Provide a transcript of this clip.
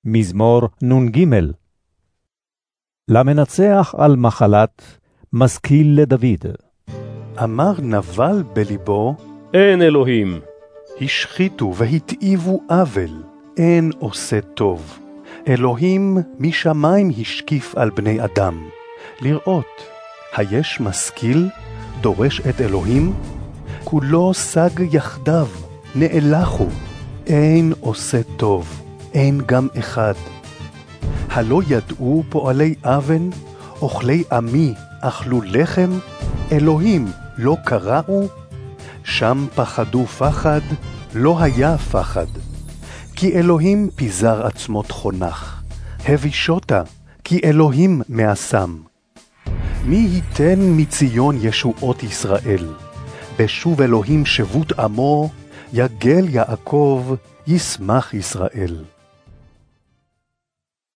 מזמור נ"ג. למנצח על מחלת, משכיל לדוד. אמר נבל בליבו, אין אלוהים. השחיתו והתאיבו עוול, אין עושה טוב. אלוהים משמיים השקיף על בני אדם, לראות, היש משכיל, דורש את אלוהים? כולו סג יחדיו, נאלחו, אין עושה טוב, אין גם אחד. הלא ידעו פועלי אבן, אוכלי עמי אכלו לחם, אלוהים לא קראו? שם פחדו פחד, לא היה פחד. כי אלוהים פיזר עצמות חונך, הבישותה, כי אלוהים מעשם. מי ייתן מציון ישועות ישראל? בשוב אלוהים שבות עמו, יגל יעקב, ישמח ישראל.